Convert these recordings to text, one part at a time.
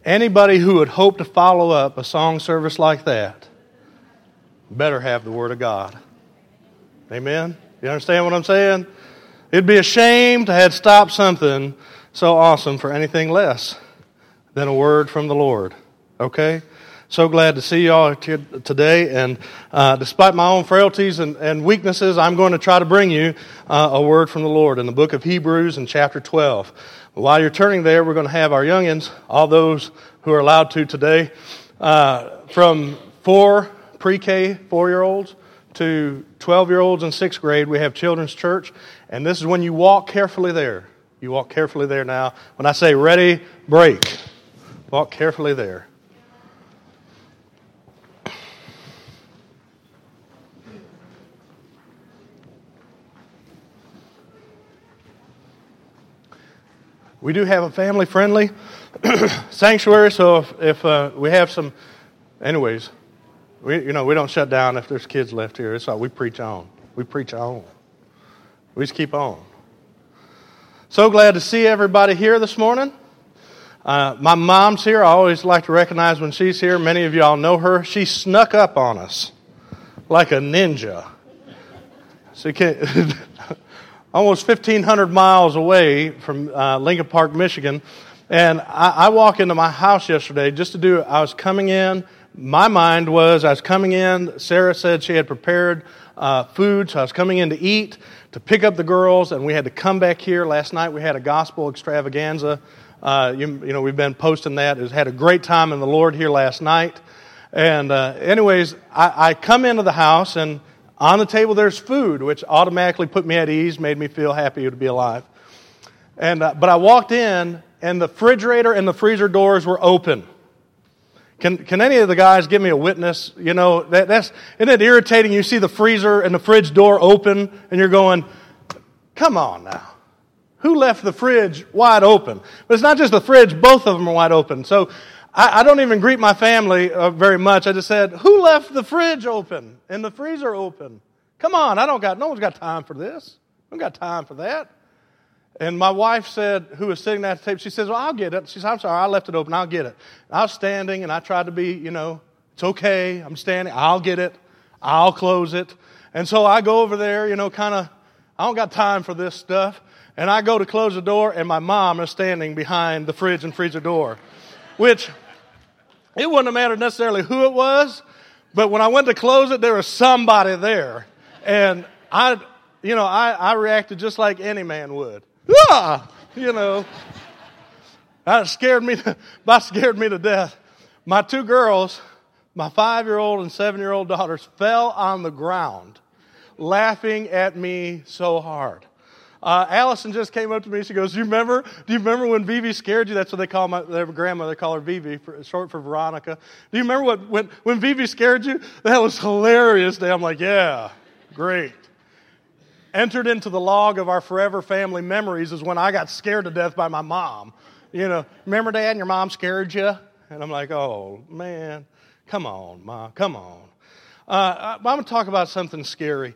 Anybody who would hope to follow up a song service like that better have the Word of God. Amen? You understand what I'm saying? It'd be a shame to have stopped something so awesome for anything less than a word from the Lord. Okay? So glad to see you all here today. And despite my own frailties and weaknesses, I'm going to try to bring you a word from the Lord in the book of Hebrews in chapter 12. While you're turning there, we're going to have our youngins, all those who are allowed to today, from 4 pre-K 4-year-olds to 12-year-olds in 6th grade. We have children's church, and this is when you walk carefully there. You walk carefully there now. When I say ready, break. Walk carefully there. We do have a family-friendly sanctuary, so if we have some, anyways, we don't shut down if there's kids left here. It's all, we preach on. We preach on. We just keep on. So glad to see everybody here this morning. My mom's here. I always like to recognize when she's here. Many of y'all know her. She snuck up on us like a ninja. So you can't... Almost 1,500 miles away from Lincoln Park, Michigan. And I walk into my house yesterday just to do, I was coming in, my mind was, I was coming in, Sarah said she had prepared food, so I was coming in to eat, to pick up the girls, and we had to come back here. Last night we had a gospel extravaganza. We've been posting that. It had a great time in the Lord here last night. And anyways, I come into the house, and on the table there's food, which automatically put me at ease, made me feel happy to be alive. And but I walked in, and the refrigerator and the freezer doors were open. Can any of the guys give me a witness? You know, isn't it irritating? You see the freezer and the fridge door open, and you're going, come on now. Who left the fridge wide open? But it's not just the fridge, both of them are wide open. So I don't even greet my family very much. I just said, who left the fridge open and the freezer open? Come on, no one's got time for this. I don't got time for that. And my wife said, who was sitting at the table, she says, well, I'll get it. She said, I'm sorry, I left it open, I'll get it. And I was standing, and I tried to be, it's okay, I'm standing, I'll get it, I'll close it. And so I go over there, I don't got time for this stuff. And I go to close the door, and my mom is standing behind the fridge and freezer door, which... it wouldn't have mattered necessarily who it was, but when I went to close it, there was somebody there. And I reacted just like any man would. Ah! That scared me to death. My 2 girls, my 5-year-old and 7-year-old daughters, fell on the ground laughing at me so hard. Allison just came up to me. She goes, do you remember when Vivi scared you? That's what they call their grandmother, call her Vivi, short for Veronica. Do you remember when Vivi scared you? That was hilarious. I'm like, yeah, great. Entered into the log of our forever family memories is when I got scared to death by my mom. Remember, Dad, and your mom scared you? And I'm like, oh, man, come on, Mom, come on. I'm going to talk about something scary.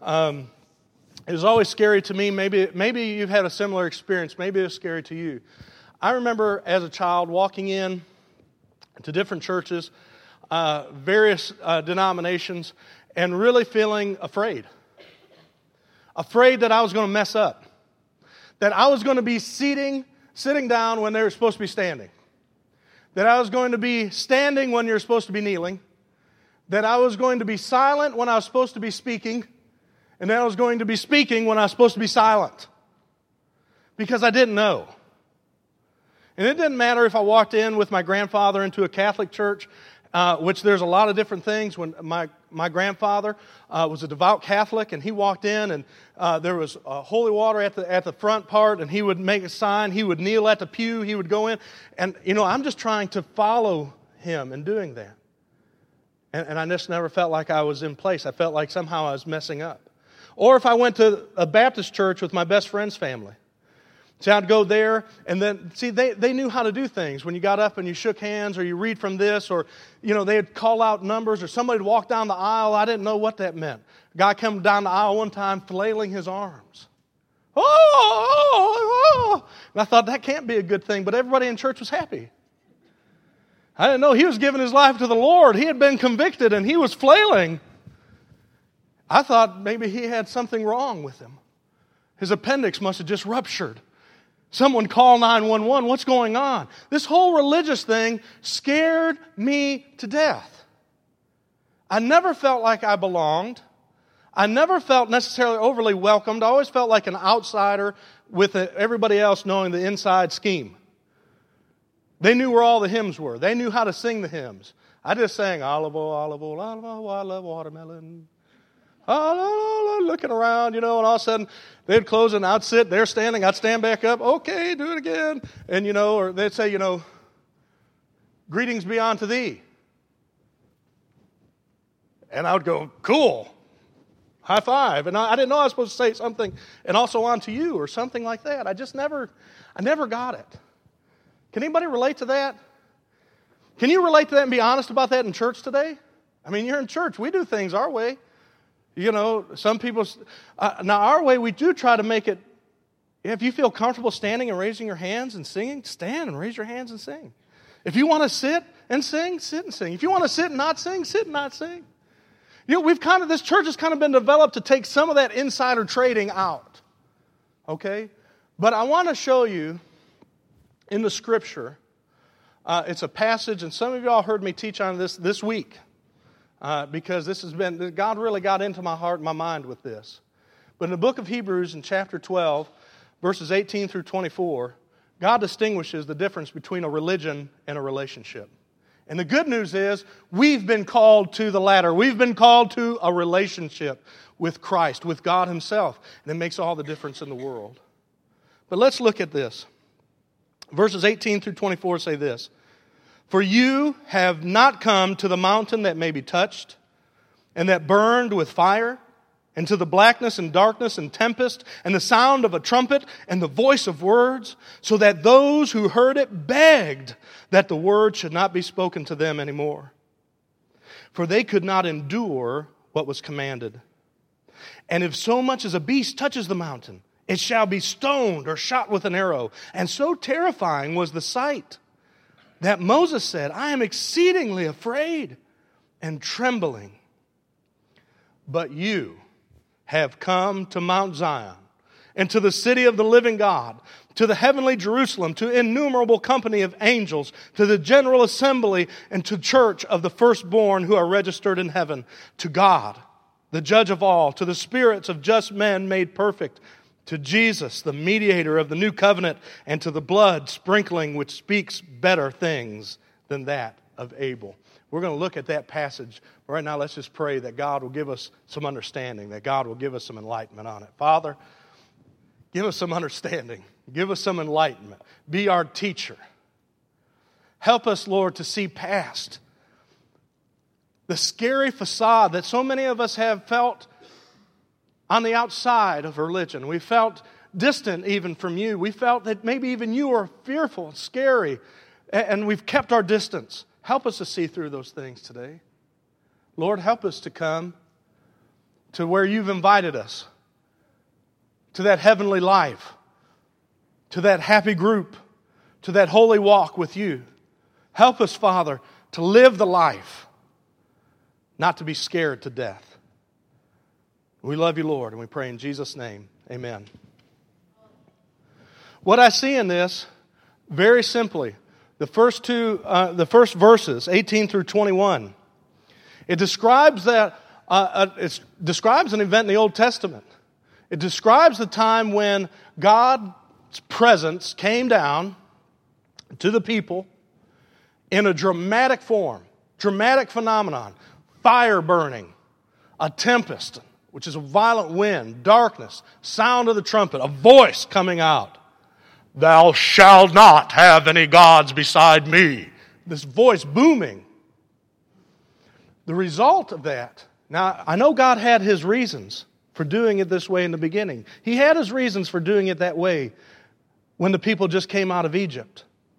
It was always scary to me. Maybe you've had a similar experience. Maybe it was scary to you. I remember as a child walking in to different churches, various denominations, and really feeling afraid. Afraid that I was going to mess up. That I was going to be sitting down when they were supposed to be standing. That I was going to be standing when you're supposed to be kneeling. That I was going to be silent when I was supposed to be speaking. And then I was going to be speaking when I was supposed to be silent. Because I didn't know. And it didn't matter if I walked in with my grandfather into a Catholic church, which there's a lot of different things. When my grandfather was a devout Catholic, and he walked in, and there was holy water at the front part, and he would make a sign. He would kneel at the pew. He would go in. And, I'm just trying to follow him in doing that. And I just never felt like I was in place. I felt like somehow I was messing up. Or if I went to a Baptist church with my best friend's family. See, I'd go there, and then, they knew how to do things. When you got up and you shook hands, or you read from this, or, they'd call out numbers, or somebody would walk down the aisle. I didn't know what that meant. A guy came down the aisle one time flailing his arms. Oh! And I thought, that can't be a good thing, but everybody in church was happy. I didn't know he was giving his life to the Lord. He had been convicted and he was flailing. I thought maybe he had something wrong with him. His appendix must have just ruptured. Someone call 911. What's going on? This whole religious thing scared me to death. I never felt like I belonged. I never felt necessarily overly welcomed. I always felt like an outsider with everybody else knowing the inside scheme. They knew where all the hymns were. They knew how to sing the hymns. I just sang, olive oil, olive oil, olive oil, I love watermelon. Looking around, and all of a sudden they'd close and I'd sit, they're standing, I'd stand back up, okay, do it again. And, or they'd say, greetings be unto thee. And I would go, cool, high five. And I didn't know I was supposed to say something, and also unto you or something like that. I never got it. Can anybody relate to that? Can you relate to that and be honest about that in church today? I mean, you're in church. We do things our way. Some people, now our way, we do try to make it, if you feel comfortable standing and raising your hands and singing, stand and raise your hands and sing. If you want to sit and sing, sit and sing. If you want to sit and not sing, sit and not sing. This church has kind of been developed to take some of that insider trading out. Okay? But I want to show you in the Scripture, it's a passage, and some of y'all heard me teach on this week, because God really got into my heart and my mind with this. But in the book of Hebrews, in chapter 12, verses 18 through 24, God distinguishes the difference between a religion and a relationship. And the good news is, we've been called to the latter. We've been called to a relationship with Christ, with God Himself. And it makes all the difference in the world. But let's look at this. Verses 18 through 24 say this: For you have not come to the mountain that may be touched, and that burned with fire, and to the blackness and darkness and tempest, and the sound of a trumpet, and the voice of words, so that those who heard it begged that the word should not be spoken to them anymore. For they could not endure what was commanded. And if so much as a beast touches the mountain, it shall be stoned or shot with an arrow. And so terrifying was the sight that Moses said, I am exceedingly afraid and trembling. But you have come to Mount Zion, and to the city of the living God, to the heavenly Jerusalem, to innumerable company of angels, to the general assembly, and to church of the firstborn who are registered in heaven, to God, the judge of all, to the spirits of just men made perfect, to Jesus, the mediator of the new covenant, and to the blood sprinkling which speaks better things than that of Abel. We're going to look at that passage. Right now, let's just pray that God will give us some understanding, that God will give us some enlightenment on it. Father, give us some understanding. Give us some enlightenment. Be our teacher. Help us, Lord, to see past the scary facade that so many of us have felt on the outside of religion. We felt distant even from you. We felt that maybe even you are fearful and scary, and we've kept our distance. Help us to see through those things today. Lord, help us to come to where you've invited us, to that heavenly life, to that happy group, to that holy walk with you. Help us, Father, to live the life, not to be scared to death. We love you, Lord, and we pray in Jesus' name. Amen. What I see in this, very simply, the first verses, 18 through 21, it describes an event in the Old Testament. It describes the time when God's presence came down to the people in a dramatic form, dramatic phenomenon, fire burning, a tempest, which is a violent wind, darkness, sound of the trumpet, a voice coming out. Thou shalt not have any gods beside me. This voice booming. The result of that, now I know God had His reasons for doing it this way in the beginning. He had His reasons for doing it that way when the people just came out of Egypt.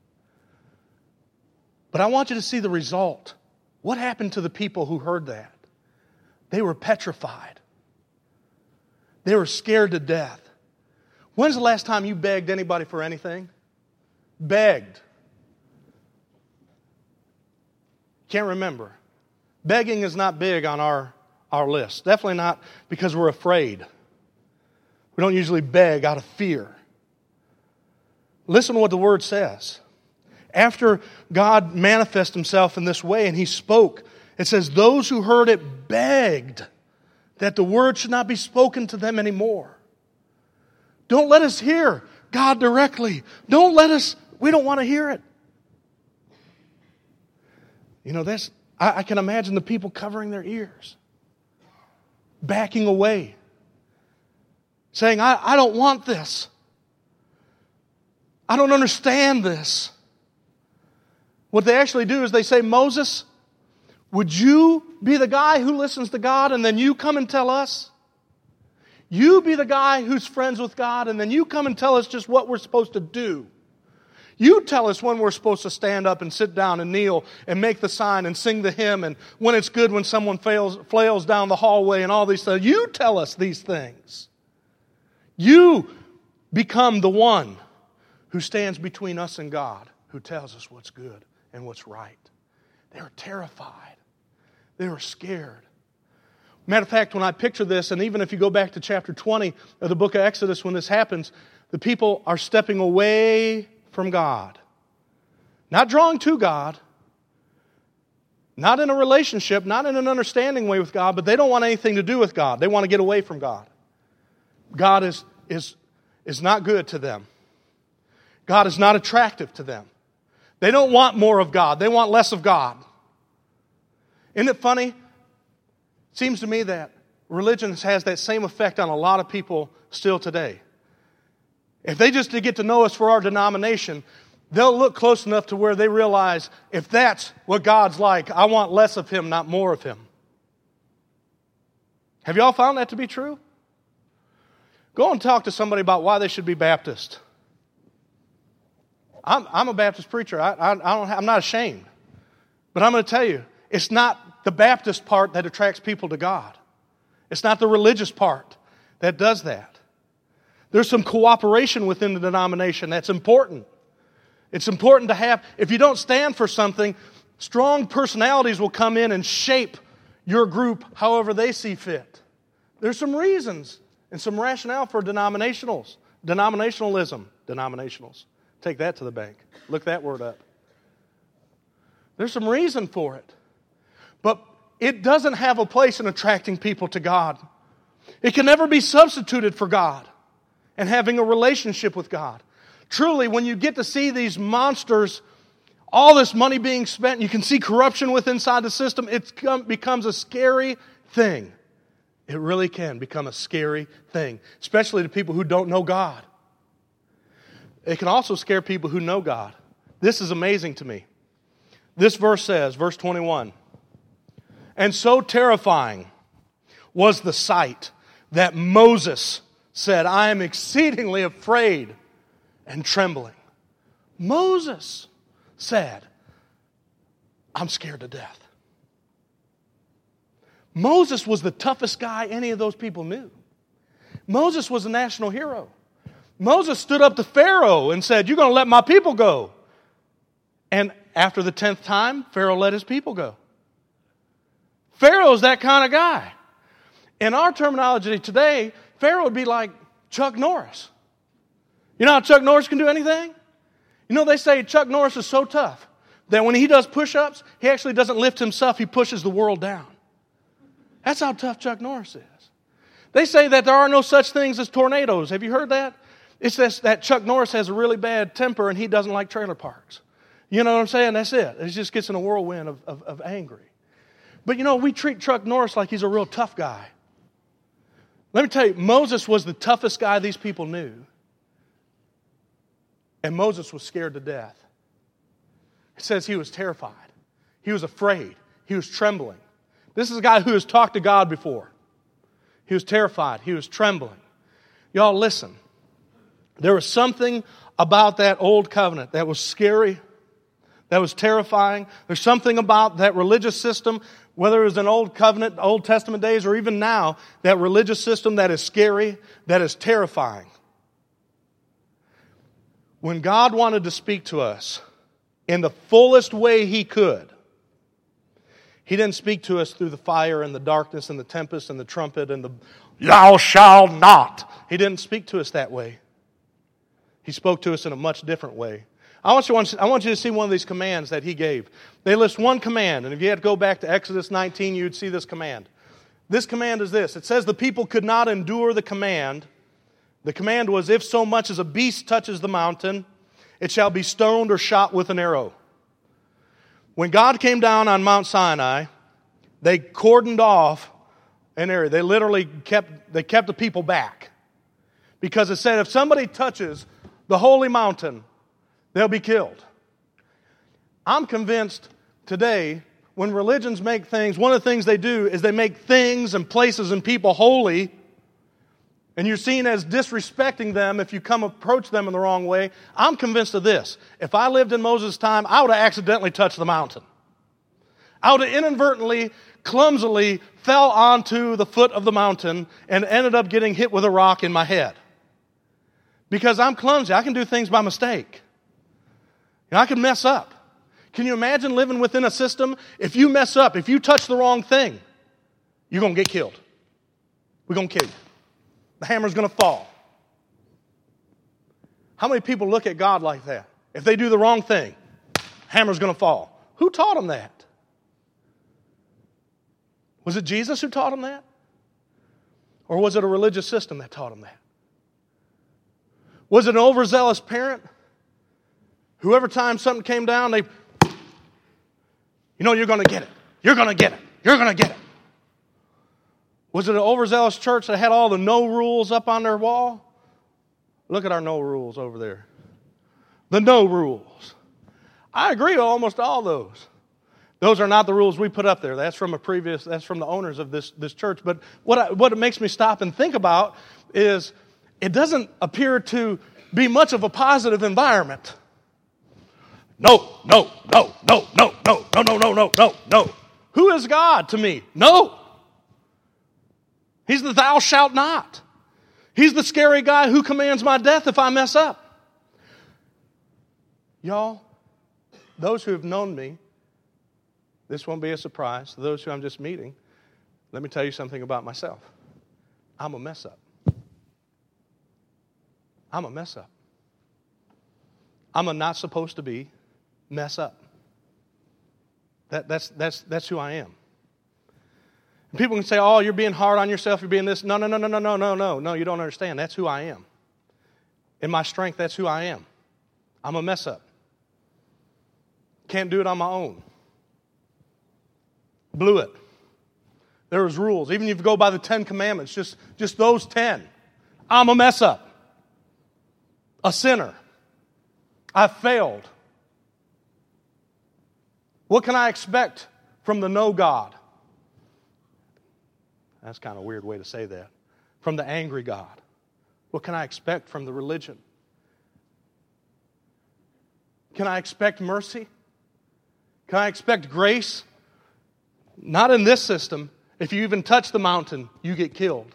But I want you to see the result. What happened to the people who heard that? They were petrified. They were scared to death. When's the last time you begged anybody for anything? Begged. can't remember. Begging is not big on our list. Definitely not because we're afraid. We don't usually beg out of fear. Listen to what the Word says. After God manifested Himself in this way and He spoke, it says, those who heard it begged that the Word should not be spoken to them anymore. Don't let us hear God directly. We don't want to hear it. You know, I can imagine the people covering their ears, backing away, saying, I don't want this. I don't understand this. What they actually do is they say, Moses, would you be the guy who listens to God and then you come and tell us? You be the guy who's friends with God and then you come and tell us just what we're supposed to do. You tell us when we're supposed to stand up and sit down and kneel and make the sign and sing the hymn and when it's good when someone flails down the hallway and all these things. You tell us these things. You become the one who stands between us and God, who tells us what's good and what's right. They were terrified. They were scared. Matter of fact, when I picture this, and even if you go back to chapter 20 of the book of Exodus when this happens, the people are stepping away from God. Not drawing to God. Not in a relationship, not in an understanding way with God, but they don't want anything to do with God. They want to get away from God. God is not good to them. God is not attractive to them. They don't want more of God. They want less of God. Isn't it funny? It seems to me that religion has that same effect on a lot of people still today. If they just get to know us for our denomination, they'll look close enough to where they realize, if that's what God's like, I want less of Him, not more of Him. Have you all found that to be true? Go and talk to somebody about why they should be Baptist. I'm a Baptist preacher. I'm not ashamed. But I'm going to tell you, it's not the Baptist part that attracts people to God. It's not the religious part that does that. There's some cooperation within the denomination that's important. It's important to have, if you don't stand for something, strong personalities will come in and shape your group however they see fit. There's some reasons and some rationale for denominationalism. Denominationals. Take that to the bank. Look that word up. There's some reason for it. But it doesn't have a place in attracting people to God. It can never be substituted for God and having a relationship with God. Truly, when you get to see these monsters, all this money being spent, you can see corruption within inside the system, it becomes a scary thing. It really can become a scary thing, especially to people who don't know God. It can also scare people who know God. This is amazing to me. This verse says, verse 21, and so terrifying was the sight that Moses said, I am exceedingly afraid and trembling. Moses said, I'm scared to death. Moses was the toughest guy any of those people knew. Moses was a national hero. Moses stood up to Pharaoh and said, you're going to let my people go. And after the 10th time, Pharaoh let his people go. Pharaoh's that kind of guy. In our terminology today, Pharaoh would be like Chuck Norris. You know how Chuck Norris can do anything? You know, they say Chuck Norris is so tough that when he does push-ups, he actually doesn't lift himself, he pushes the world down. That's how tough Chuck Norris is. They say that there are no such things as tornadoes. Have you heard that? It's just that Chuck Norris has a really bad temper and he doesn't like trailer parks. You know what I'm saying? That's it. It just gets in a whirlwind of angry. But you know, we treat Chuck Norris like he's a real tough guy. Let me tell you, Moses was the toughest guy these people knew. And Moses was scared to death. It says he was terrified. He was afraid. He was trembling. This is a guy who has talked to God before. He was terrified. He was trembling. Y'all listen. There was something about that old covenant that was scary, that was terrifying. There's something about that religious system, whether it was in Old Covenant, Old Testament days, or even now, that religious system that is scary, that is terrifying. When God wanted to speak to us in the fullest way He could, He didn't speak to us through the fire and the darkness and the tempest and the trumpet and the "thou shalt not." He didn't speak to us that way. He spoke to us in a much different way. I want you to see one of these commands that He gave. They list one command, and if you had to go back to Exodus 19, you'd see this command. This command is this. It says the people could not endure the command. The command was, if so much as a beast touches the mountain, it shall be stoned or shot with an arrow. When God came down on Mount Sinai, they cordoned off an area. They literally kept the people back. Because it said if somebody touches the holy mountain, they'll be killed. I'm convinced today, when religions make things, one of the things they do is they make things and places and people holy, and you're seen as disrespecting them if you approach them in the wrong way. I'm convinced of this. If I lived in Moses' time, I would have accidentally touched the mountain. I would have inadvertently, clumsily fell onto the foot of the mountain and ended up getting hit with a rock in my head. Because I'm clumsy. I can do things by mistake. I can mess up. Can you imagine living within a system? If you mess up, if you touch the wrong thing, you're going to get killed. We're going to kill you. The hammer's going to fall. How many people look at God like that? If they do the wrong thing, hammer's going to fall. Who taught them that? Was it Jesus who taught them that? Or was it a religious system that taught them that? Was it an overzealous parent? Whoever time something came down, you're going to get it. You're going to get it. You're going to get it. Was it an overzealous church that had all the no rules up on their wall? Look at our no rules over there. The no rules. I agree with almost all those. Those are not the rules we put up there. That's from the owners of this church. But what it makes me stop and think about is it doesn't appear to be much of a positive environment. No. Who is God to me? No. He's the thou shalt not. He's the scary guy who commands my death if I mess up. Y'all, those who have known me, this won't be a surprise. To those who I'm just meeting, let me tell you something about myself. I'm a mess up. I'm a mess up. I'm a not supposed to be mess up. That's who I am. And people can say, oh, you're being hard on yourself, you're being this. No, you don't understand. That's who I am. In my strength, that's who I am. I'm a mess up. Can't do it on my own. Blew it. There was rules. Even if you go by the 10 commandments, just those 10. I'm a mess up. A sinner. I failed. What can I expect from the no God? That's kind of a weird way to say that. From the angry God. What can I expect from the religion? Can I expect mercy? Can I expect grace? Not in this system. If you even touch the mountain, you get killed.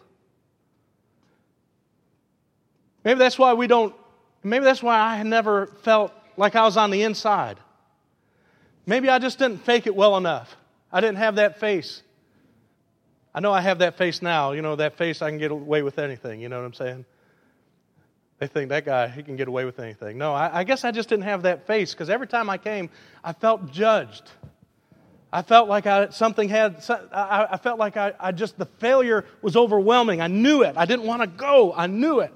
Maybe that's why I never felt like I was on the inside. Maybe I just didn't fake it well enough. I didn't have that face. I know I have that face now. That face, I can get away with anything. You know what I'm saying? They think that guy, he can get away with anything. No, I guess I just didn't have that face because every time I came, I felt judged. I felt like I felt like the failure was overwhelming. I knew it. I didn't want to go. I knew it.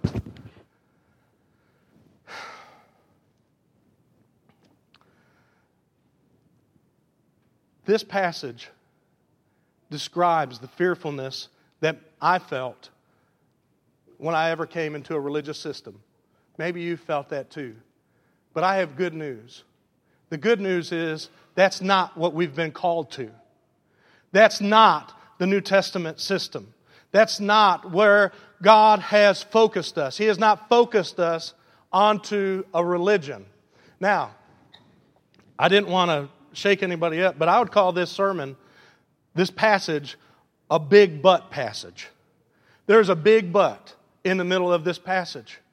This passage describes the fearfulness that I felt when I ever came into a religious system. Maybe you felt that too. But I have good news. The good news is that's not what we've been called to. That's not the New Testament system. That's not where God has focused us. He has not focused us onto a religion. Now, I didn't want to shake anybody up, but I would call this passage, a big but passage. There's a big but in the middle of this passage.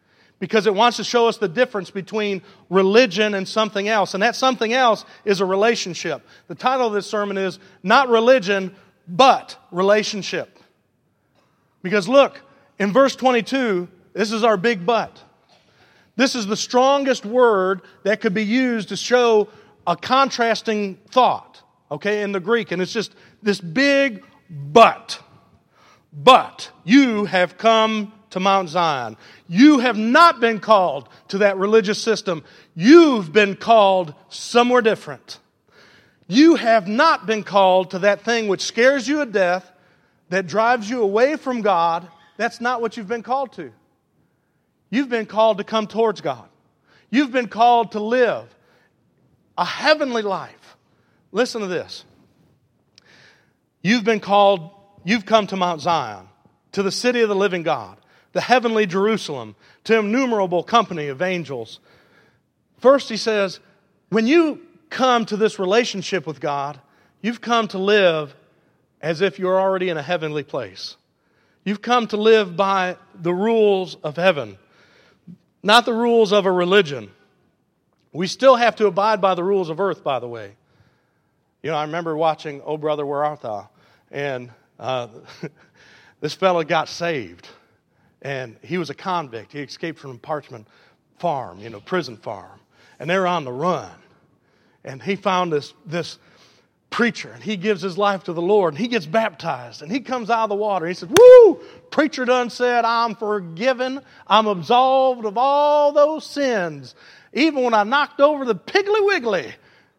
because it wants to show us the difference between religion and something else. And that something else is a relationship. The title of this sermon is Not Religion, but Relationship. Because look, in verse 22, this is our big but. This is the strongest word that could be used to show a contrasting thought, okay, in the Greek. And it's just this big but. But you have come to Mount Zion. You have not been called to that religious system. You've been called somewhere different. You have not been called to that thing which scares you to death, that drives you away from God. That's not what you've been called to. You've been called to come towards God. You've been called to live a heavenly life. Listen to this. You've come to Mount Zion, to the city of the living God, the heavenly Jerusalem, to an innumerable company of angels. First, he says, when you come to this relationship with God, you've come to live as if you're already in a heavenly place. You've come to live by the rules of heaven, not the rules of a religion. We still have to abide by the rules of earth, by the way. You know, I remember watching Oh Brother, Where Art Thou? And this fellow got saved. And he was a convict. He escaped from a Parchment farm, prison farm. And they were on the run. And he found this preacher, and he gives his life to the Lord, and he gets baptized, and he comes out of the water. He says, woo! Preacher done said, I'm forgiven. I'm absolved of all those sins, even when I knocked over the Piggly Wiggly.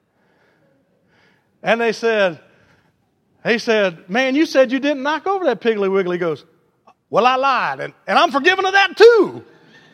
And he said, man, you said you didn't knock over that Piggly Wiggly. He goes, well, I lied, and I'm forgiven of that too.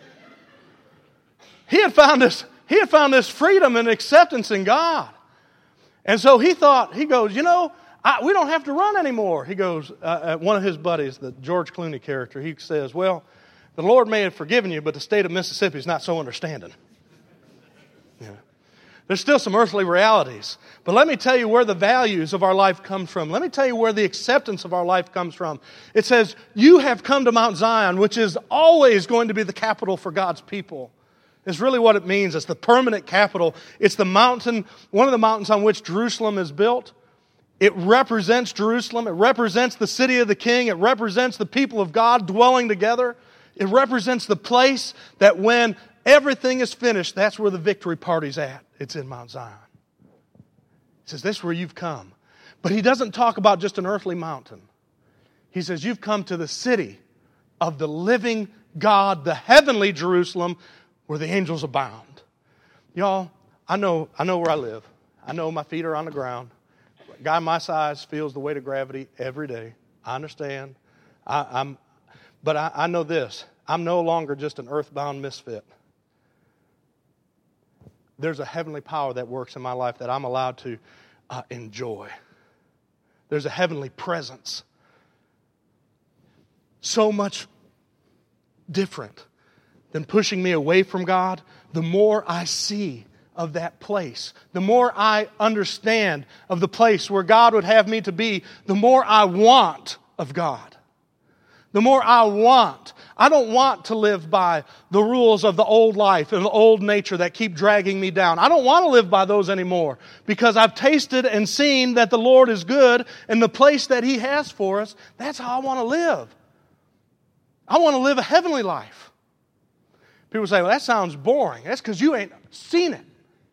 He had found this freedom and acceptance in God. And so he goes, we don't have to run anymore. He goes, one of his buddies, the George Clooney character, he says, well, the Lord may have forgiven you, but the state of Mississippi is not so understanding. Yeah. There's still some earthly realities. But let me tell you where the values of our life come from. Let me tell you where the acceptance of our life comes from. It says, you have come to Mount Zion, which is always going to be the capital for God's people. It's really what it means. It's the permanent capital. It's the mountain, one of the mountains on which Jerusalem is built. It represents Jerusalem. It represents the city of the King. It represents the people of God dwelling together. It represents the place that when everything is finished, that's where the victory party's at. It's in Mount Zion. He says, this is where you've come. But he doesn't talk about just an earthly mountain. He says, you've come to the city of the living God, the heavenly Jerusalem, where the angels abound. Y'all, I know where I live. I know my feet are on the ground. A guy my size feels the weight of gravity every day. I understand. But I know this. I'm no longer just an earthbound misfit. There's a heavenly power that works in my life that I'm allowed to enjoy. There's a heavenly presence. So much different than pushing me away from God. The more I see of that place, the more I understand of the place where God would have me to be, the more I want of God. The more I want. I don't want to live by the rules of the old life and the old nature that keep dragging me down. I don't want to live by those anymore because I've tasted and seen that the Lord is good and the place that He has for us, that's how I want to live. I want to live a heavenly life. People say, well, that sounds boring. That's because you ain't seen it.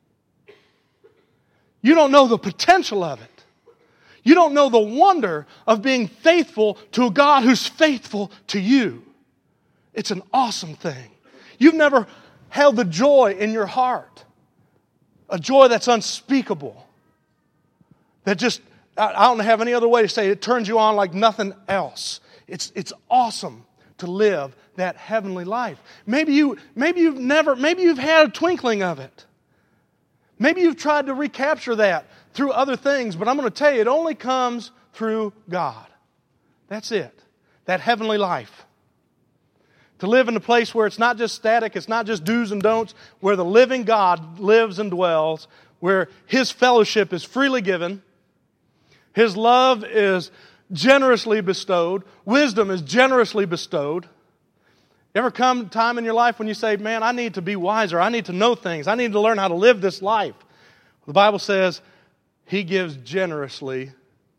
You don't know the potential of it. You don't know the wonder of being faithful to a God who's faithful to you. It's an awesome thing. You've never held the joy in your heart. A joy that's unspeakable. That just, I don't have any other way to say it, turns you on like nothing else. It's awesome to live that heavenly life. Maybe you've had a twinkling of it. Maybe you've tried to recapture that through other things, but I'm going to tell you, it only comes through God. That's it. That heavenly life. To live in a place where it's not just static, it's not just do's and don'ts, where the living God lives and dwells, where His fellowship is freely given, His love is generously bestowed, wisdom is generously bestowed, Ever come a time in your life when you say, man, I need to be wiser. I need to know things. I need to learn how to live this life. The Bible says He gives generously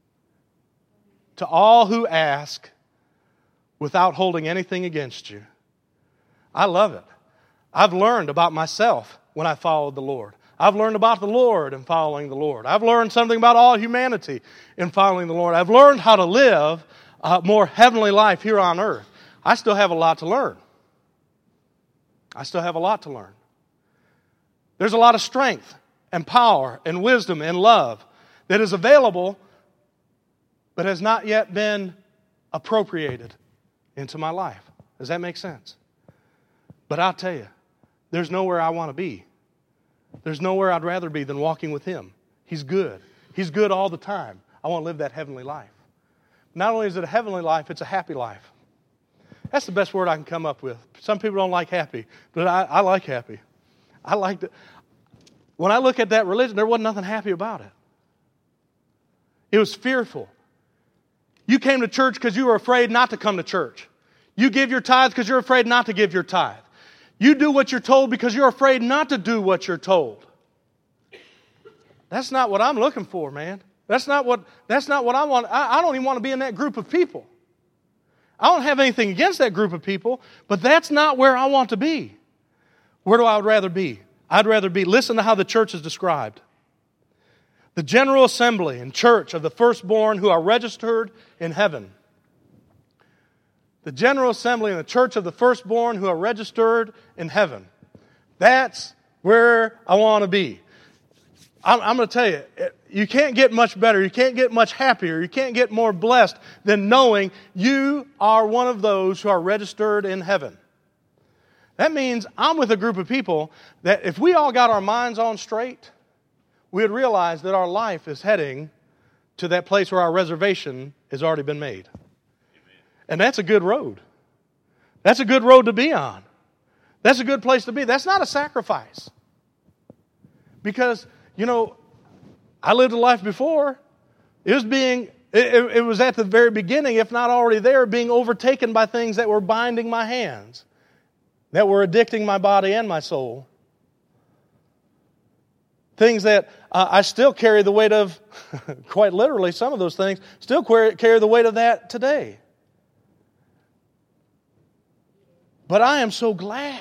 to all who ask without holding anything against you. I love it. I've learned about myself when I followed the Lord. I've learned about the Lord in following the Lord. I've learned something about all humanity in following the Lord. I've learned how to live a more heavenly life here on earth. I still have a lot to learn. I still have a lot to learn. There's a lot of strength and power and wisdom and love that is available but has not yet been appropriated into my life. Does that make sense? But I'll tell you, there's nowhere I want to be. There's nowhere I'd rather be than walking with Him. He's good. He's good all the time. I want to live that heavenly life. Not only is it a heavenly life, it's a happy life. That's the best word I can come up with. Some people don't like happy, but I like happy. I like it. When I look at that religion, there wasn't nothing happy about it. It was fearful. You came to church because you were afraid not to come to church. You give your tithe because you're afraid not to give your tithe. You do what you're told because you're afraid not to do what you're told. That's not what I'm looking for, man. That's not what I want. I don't even want to be in that group of people. I don't have anything against that group of people, but that's not where I want to be. Where do I rather be? I'd rather be, listen to how the church is described. The general assembly and church of the firstborn who are registered in heaven. The general assembly and the church of the firstborn who are registered in heaven. That's where I want to be. I'm going to tell you, you can't get much better, you can't get much happier, you can't get more blessed than knowing you are one of those who are registered in heaven. That means I'm with a group of people that if we all got our minds on straight, we would realize that our life is heading to that place where our reservation has already been made. And that's a good road. That's a good road to be on. That's a good place to be. That's not a sacrifice. Because, I lived a life before. It was at the very beginning, if not already there, being overtaken by things that were binding my hands, that were addicting my body and my soul. Things that I still carry the weight of, quite literally, some of those things, still carry the weight of that today. But I am so glad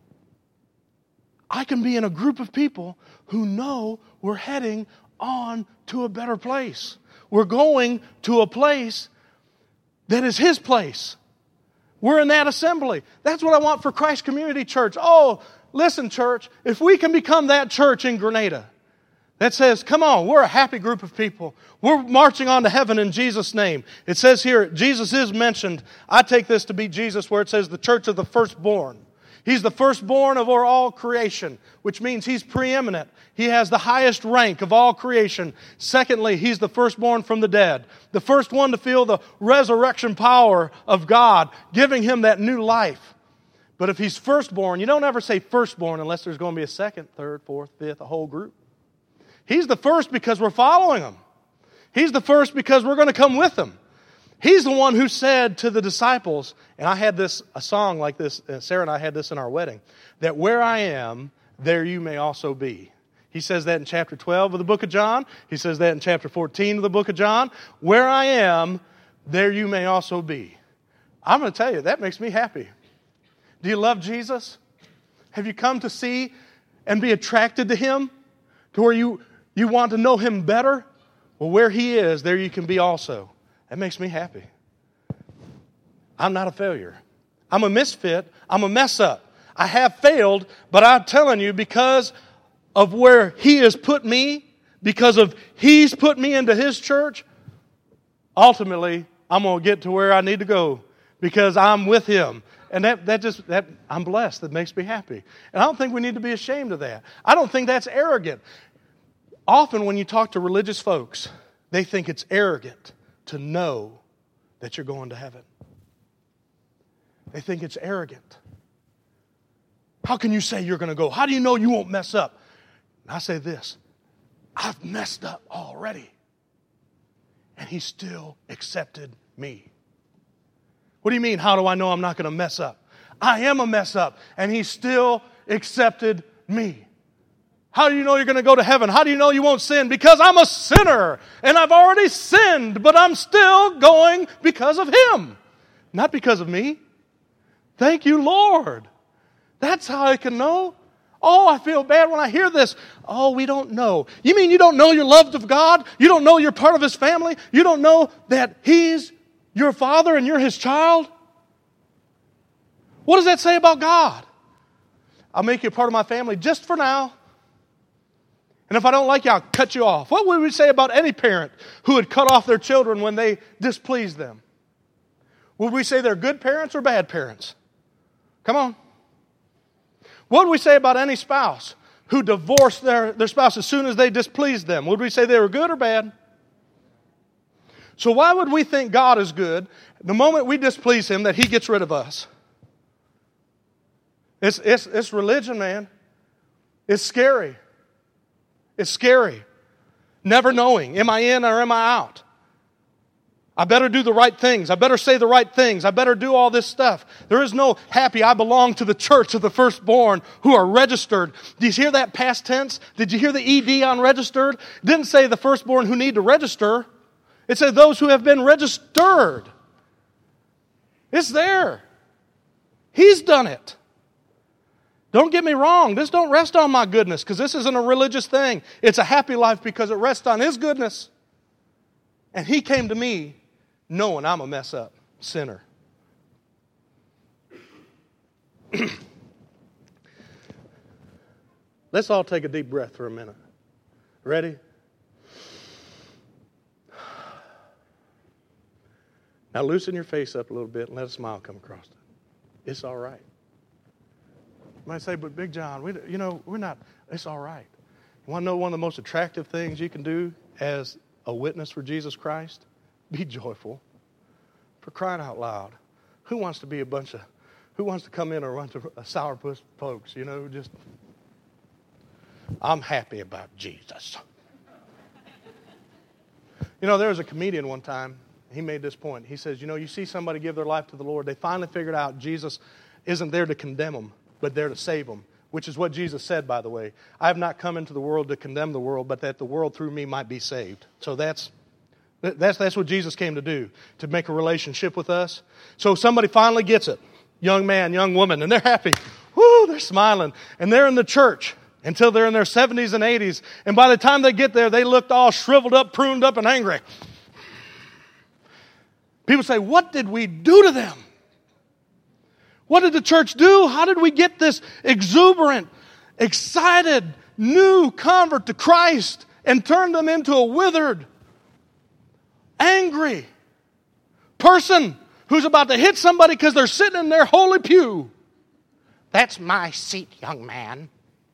I can be in a group of people who know we're heading on to a better place. We're going to a place that is His place. We're in that assembly. That's what I want for Christ Community Church. Oh, listen, church, if we can become that church in Grenada that says, come on, we're a happy group of people. We're marching on to heaven in Jesus' name. It says here, Jesus is mentioned. I take this to be Jesus where it says the church of the firstborn. He's the firstborn of all creation, which means He's preeminent. He has the highest rank of all creation. Secondly, He's the firstborn from the dead. The first one to feel the resurrection power of God, giving Him that new life. But if He's firstborn, you don't ever say firstborn unless there's going to be a second, third, fourth, fifth, a whole group. He's the first because we're following Him. He's the first because we're going to come with Him. He's the one who said to the disciples, and I had a song like this, Sarah and I had this in our wedding, that where I am, there you may also be. He says that in chapter 12 of the book of John. He says that in chapter 14 of the book of John. Where I am, there you may also be. I'm going to tell you, that makes me happy. Do you love Jesus? Have you come to see and be attracted to Him? To where you want to know Him better? Well, where He is, there you can be also. That makes me happy. I'm not a failure. I'm a misfit. I'm a mess up. I have failed, but I'm telling you, because of where He has put me, because of He's put me into His church, ultimately, I'm going to get to where I need to go because I'm with Him. And that I'm blessed. That makes me happy. And I don't think we need to be ashamed of that. I don't think that's arrogant. Often when you talk to religious folks, they think it's arrogant to know that you're going to heaven. They think it's arrogant. How can you say you're going to go? How do you know you won't mess up? And I say this, I've messed up already. And He still accepted me. What do you mean, how do I know I'm not going to mess up? I am a mess up, and He still accepted me. How do you know you're going to go to heaven? How do you know you won't sin? Because I'm a sinner, and I've already sinned, but I'm still going because of Him, not because of me. Thank you, Lord. That's how I can know. Oh, I feel bad when I hear this. Oh, we don't know. You mean you don't know you're loved of God? You don't know you're part of His family? You don't know that He's your Father and you're His child? What does that say about God? I'll make you a part of my family just for now. And if I don't like you, I'll cut you off. What would we say about any parent who would cut off their children when they displeased them? Would we say they're good parents or bad parents? Come on. What would we say about any spouse who divorced their spouse as soon as they displeased them? Would we say they were good or bad? So why would we think God is good the moment we displease Him that He gets rid of us? It's religion, man. It's scary. It's scary. Never knowing, am I in or am I out? I better do the right things. I better say the right things. I better do all this stuff. There is no happy, I belong to the church of the firstborn who are registered. Did you hear that past tense? Did you hear the ED on registered? It didn't say the firstborn who need to register. It said those who have been registered. It's there. He's done it. Don't get me wrong. This don't rest on my goodness because this isn't a religious thing. It's a happy life because it rests on His goodness. And He came to me knowing I'm a mess up sinner. Let's all take a deep breath for a minute. Ready? Now loosen your face up a little bit and let a smile come across it. It's all right. You might say, but Big John, we're not, it's all right. You want to know one of the most attractive things you can do as a witness for Jesus Christ? Be joyful. For crying out loud. Who wants to come in and run to a sourpuss folks, just, I'm happy about Jesus. There was a comedian one time, he made this point. He says, you see somebody give their life to the Lord, they finally figured out Jesus isn't there to condemn them, but there to save them, which is what Jesus said, by the way. I have not come into the world to condemn the world, but that the world through me might be saved. So that's what Jesus came to do, to make a relationship with us. So somebody finally gets it, young man, young woman, and they're happy. Woo, they're smiling. And they're in the church until they're in their 70s and 80s. And by the time they get there, they looked all shriveled up, pruned up, and angry. People say, what did we do to them? What did the church do? How did we get this exuberant, excited, new convert to Christ and turn them into a withered, angry person who's about to hit somebody because they're sitting in their holy pew? That's my seat, young man.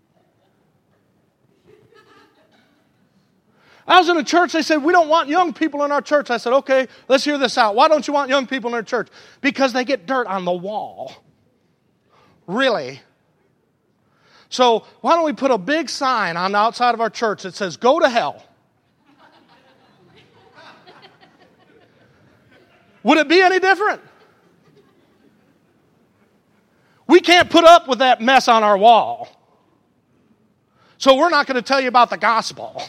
I was in a church, they said, we don't want young people in our church. I said, okay, let's hear this out. Why don't you want young people in our church? Because they get dirt on the wall. Really? So why don't we put a big sign on the outside of our church that says, go to hell? Would it be any different? We can't put up with that mess on our wall. So we're not going to tell you about the gospel.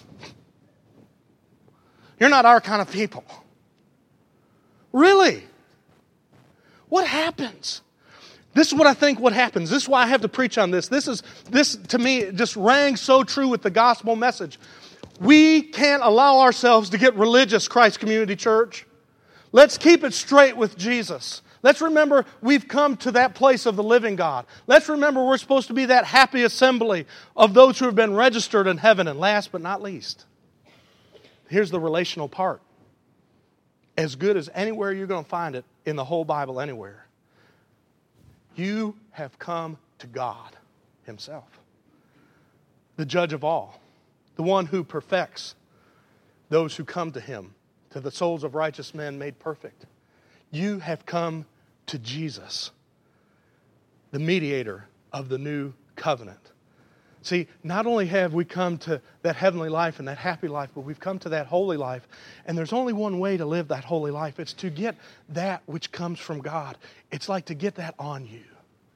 You're not our kind of people. Really? What happens? This is what I think what happens. This is why I have to preach on this. This to me just rang so true with the gospel message. We can't allow ourselves to get religious, Christ Community Church. Let's keep it straight with Jesus. Let's remember we've come to that place of the living God. Let's remember we're supposed to be that happy assembly of those who have been registered in heaven. And last but not least, here's the relational part. As good as anywhere you're going to find it in the whole Bible, anywhere. You have come to God Himself, the judge of all, the one who perfects those who come to Him, to the souls of righteous men made perfect. You have come to Jesus, the mediator of the new covenant. See, not only have we come to that heavenly life and that happy life, but we've come to that holy life. And there's only one way to live that holy life. It's to get that which comes from God. It's like to get that on you.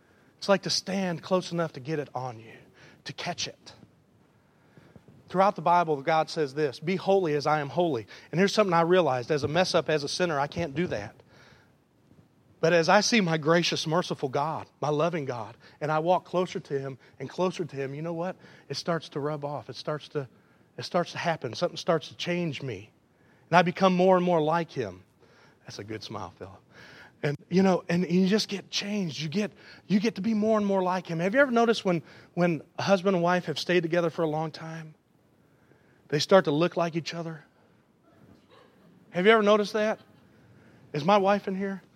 It's like to stand close enough to get it on you, to catch it. Throughout the Bible, God says this, be holy as I am holy. And here's something I realized. As a mess up, as a sinner, I can't do that. But as I see my gracious, merciful God, my loving God, and I walk closer to Him and closer to Him, you know what? It starts to rub off. It starts to happen. Something starts to change me. And I become more and more like Him. That's a good smile, Philip. And and you just get changed. You get to be more and more like Him. Have you ever noticed when a husband and wife have stayed together for a long time, they start to look like each other? Have you ever noticed that? Is my wife in here?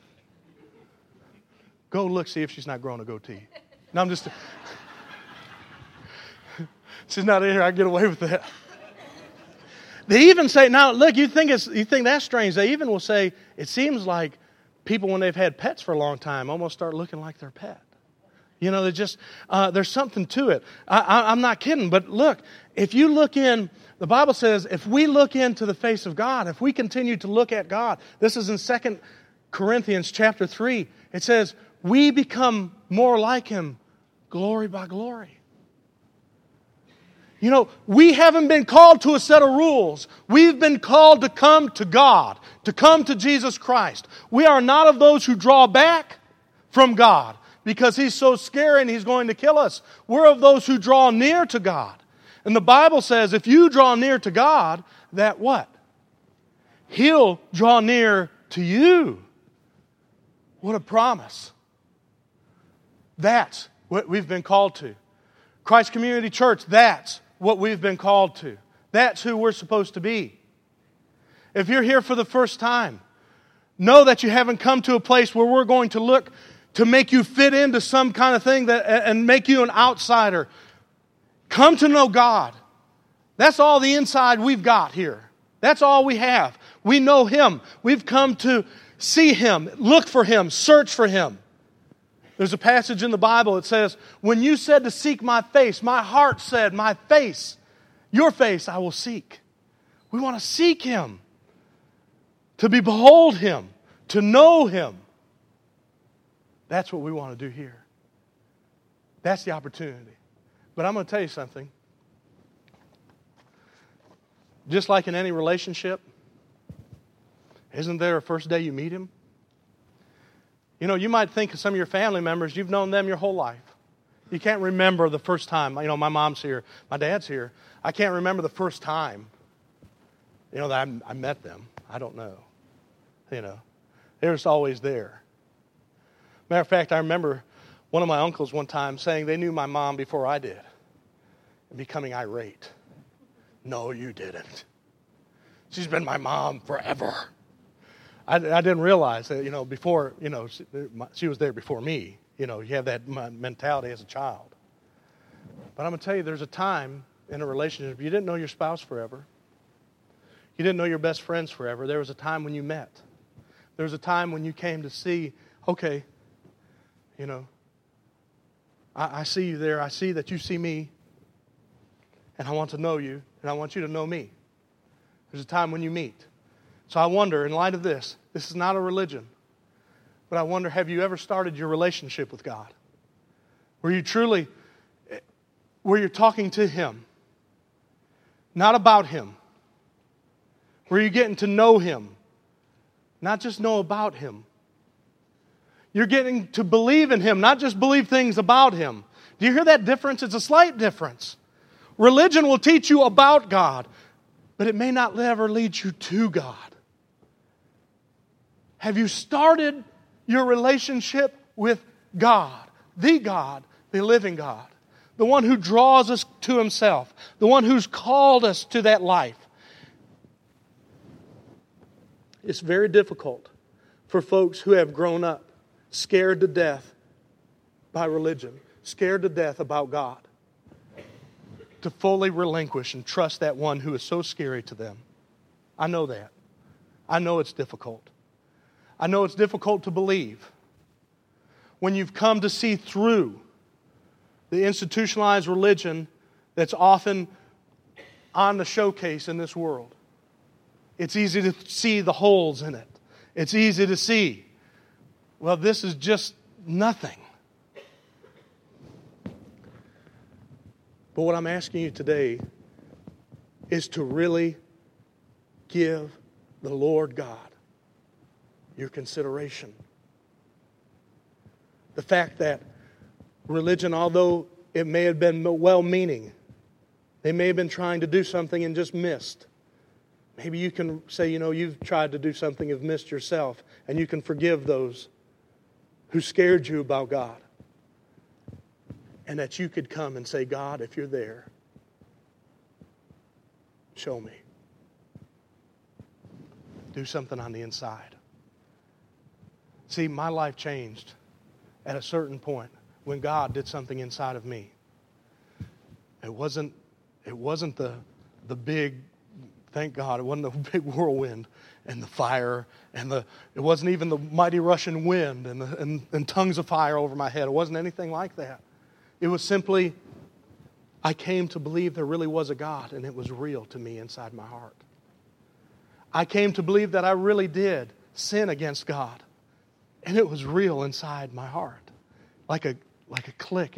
Go look, see if she's not growing a goatee. No, I'm just... She's not in here, I get away with that. They even say, now look, you think that's strange. They even will say, it seems like people when they've had pets for a long time almost start looking like their pet. They just, there's something to it. I'm not kidding, but look, if you look in, the Bible says, if we look into the face of God, if we continue to look at God, this is in 2 Corinthians chapter 3, it says, we become more like Him, glory by glory. We haven't been called to a set of rules. We've been called to come to God, to come to Jesus Christ. We are not of those who draw back from God because He's so scary and He's going to kill us. We're of those who draw near to God. And the Bible says if you draw near to God, that what? He'll draw near to you. What a promise. That's what we've been called to. Christ Community Church, that's what we've been called to. That's who we're supposed to be. If you're here for the first time, know that you haven't come to a place where we're going to look to make you fit into some kind of thing and make you an outsider. Come to know God. That's all the inside we've got here. That's all we have. We know Him. We've come to see Him, look for Him, search for Him. There's a passage in the Bible that says, when you said to seek my face, my heart said, my face, your face I will seek. We want to seek Him, to behold Him, to know Him. That's what we want to do here. That's the opportunity. But I'm going to tell you something. Just like in any relationship, isn't there a first day you meet Him? You might think of some of your family members, you've known them your whole life. You can't remember the first time. My mom's here, my dad's here. I can't remember the first time, that I met them. I don't know. They're just always there. Matter of fact, I remember one of my uncles one time saying they knew my mom before I did and becoming irate. No, you didn't. She's been my mom forever. I didn't realize that, before, she was there before me. You have that mentality as a child. But I'm going to tell you, there's a time in a relationship, you didn't know your spouse forever. You didn't know your best friends forever. There was a time when you met. There was a time when you came to see, okay, I see you there. I see that you see me. And I want to know you. And I want you to know me. There's a time when you meet. So I wonder, in light of this is not a religion, but I wonder, have you ever started your relationship with God? Where you're talking to Him, not about Him. Where you're getting to know Him, not just know about Him. You're getting to believe in Him, not just believe things about Him. Do you hear that difference? It's a slight difference. Religion will teach you about God, but it may not ever lead you to God. Have you started your relationship with God, the living God, the one who draws us to Himself, the one who's called us to that life? It's very difficult for folks who have grown up scared to death by religion, scared to death about God, to fully relinquish and trust that one who is so scary to them. I know that. I know it's difficult. I know it's difficult to believe when you've come to see through the institutionalized religion that's often on the showcase in this world. It's easy to see the holes in it. It's easy to see, well, this is just nothing. But what I'm asking you today is to really give the Lord God your consideration. The fact that religion, although it may have been well-meaning, they may have been trying to do something and just missed. Maybe you can say, you've tried to do something and missed yourself, and you can forgive those who scared you about God. And that you could come and say, God, if you're there, show me. Do something on the inside. See, my life changed at a certain point when God did something inside of me. It wasn't the big, thank God, it wasn't the big whirlwind and the fire and it wasn't even the mighty rushing wind and tongues of fire over my head. It wasn't anything like that. It was simply, I came to believe there really was a God, and it was real to me inside my heart. I came to believe that I really did sin against God, and it was real inside my heart. Like a click.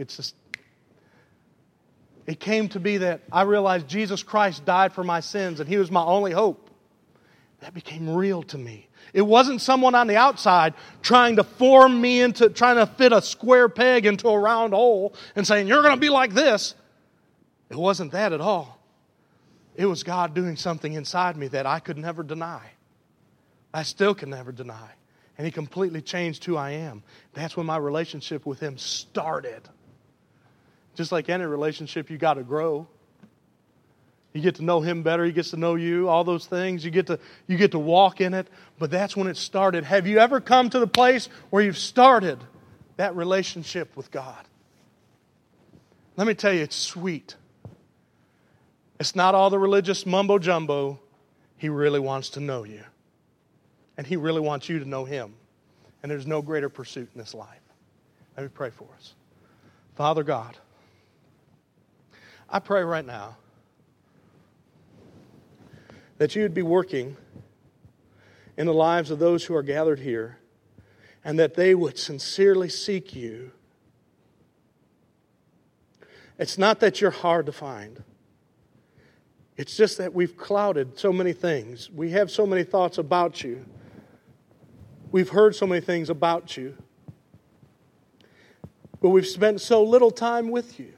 It came to be that I realized Jesus Christ died for my sins, and He was my only hope. That became real to me. It wasn't someone on the outside trying to form me trying to fit a square peg into a round hole and saying, you're going to be like this. It wasn't that at all. It was God doing something inside me that I could never deny. I still can never deny. And He completely changed who I am. That's when my relationship with Him started. Just like any relationship, you got to grow. You get to know Him better. He gets to know you. All those things. You get to walk in it. But that's when it started. Have you ever come to the place where you've started that relationship with God? Let me tell you, it's sweet. It's not all the religious mumbo-jumbo. He really wants to know you. And He really wants you to know Him. And there's no greater pursuit in this life. Let me pray for us. Father God, I pray right now that You would be working in the lives of those who are gathered here, and that they would sincerely seek You. It's not that You're hard to find. It's just that we've clouded so many things. We have so many thoughts about You. We've heard so many things about You. But we've spent so little time with You.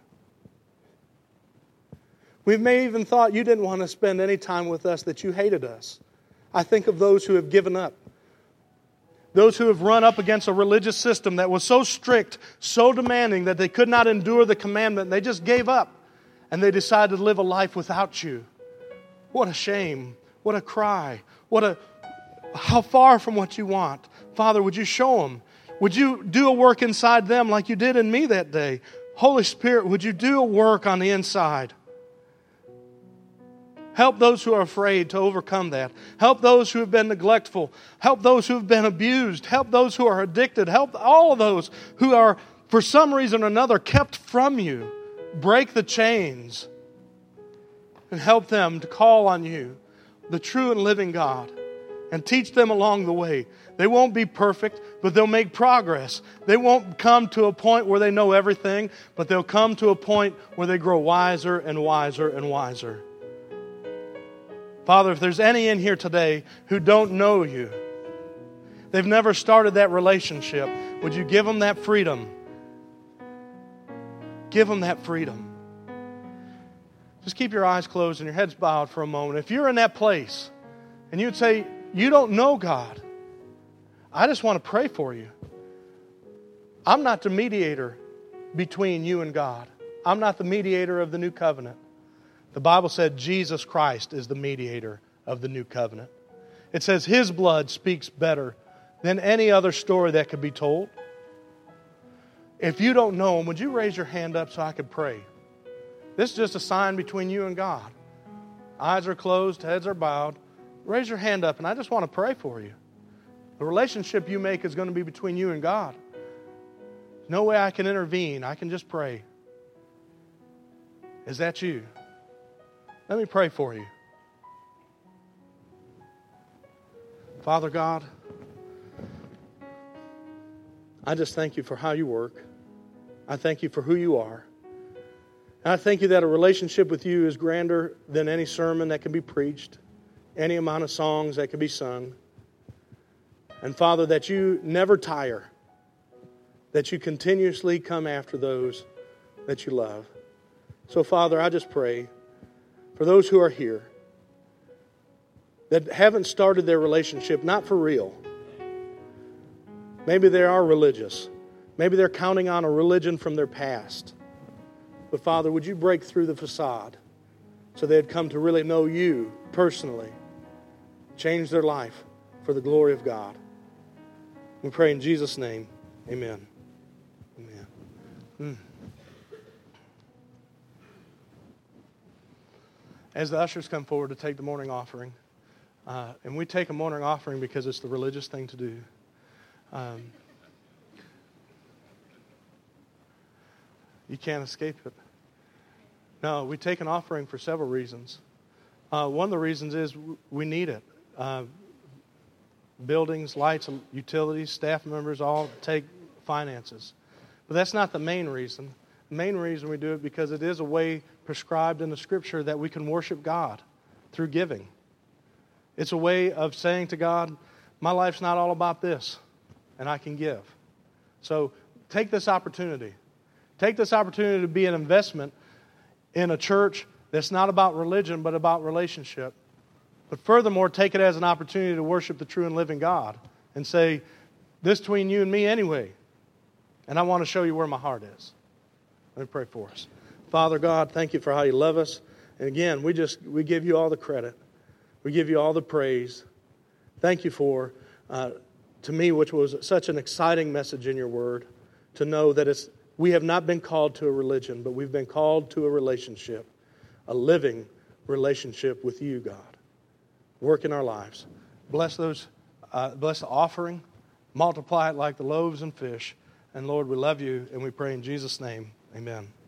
We may even thought You didn't want to spend any time with us, that You hated us. I think of those who have given up. Those who have run up against a religious system that was so strict, so demanding that they could not endure the commandment. And they just gave up. And they decided to live a life without You. What a shame. What a cry. How far from what You want. Father, would You show them? Would You do a work inside them like You did in me that day? Holy Spirit, would You do a work on the inside? Help those who are afraid to overcome that. Help those who have been neglectful. Help those who have been abused. Help those who are addicted. Help all of those who are, for some reason or another, kept from You. Break the chains and help them to call on You, the true and living God, and teach them along the way. They won't be perfect, but they'll make progress. They won't come to a point where they know everything, but they'll come to a point where they grow wiser and wiser and wiser. Father, if there's any in here today who don't know You, they've never started that relationship, would You give them that freedom? Give them that freedom. Just keep your eyes closed and your heads bowed for a moment. If you're in that place and you'd say, you don't know God, I just want to pray for you. I'm not the mediator between you and God. I'm not the mediator of the new covenant. The Bible said Jesus Christ is the mediator of the new covenant. It says His blood speaks better than any other story that could be told. If you don't know Him, would you raise your hand up so I could pray? This is just a sign between you and God. Eyes are closed, heads are bowed. Raise your hand up and I just want to pray for you. The relationship you make is going to be between you and God. There's no way I can intervene. I can just pray. Is that you? Let me pray for you. Father God, I just thank You for how You work. I thank You for who You are. And I thank you that a relationship with you is grander than any sermon that can be preached, any amount of songs that can be sung. And Father, that you never tire, that you continuously come after those that you love. So Father, I just pray for those who are here that haven't started their relationship, not for real. Maybe they are religious. Maybe they're counting on a religion from their past. But Father, would you break through the facade so they'd come to really know you personally, change their life for the glory of God. We pray in Jesus' name, amen. Amen. As the ushers come forward to take the morning offering, and we take a morning offering because it's the religious thing to do. You can't escape it. No, we take an offering for several reasons. One of the reasons is we need it. Buildings, lights, utilities, staff members all take finances. But that's not the main reason. The main reason we do it because it is a way prescribed in the Scripture that we can worship God through giving. It's a way of saying to God, my life's not all about this, and I can give. So take this opportunity. Take this opportunity to be an investment in a church that's not about religion, but about relationship. But furthermore, take it as an opportunity to worship the true and living God and say, this between you and me anyway. And I want to show you where my heart is. Let me pray for us. Father God, thank you for how you love us. And again, we give you all the credit. We give you all the praise. Thank you for, to me, which was such an exciting message in your word, to know that we have not been called to a religion, but we've been called to a relationship, a living relationship with you, God. Work in our lives. Bless those, bless the offering. Multiply it like the loaves and fish. And Lord, we love you, and we pray in Jesus' name. Amen.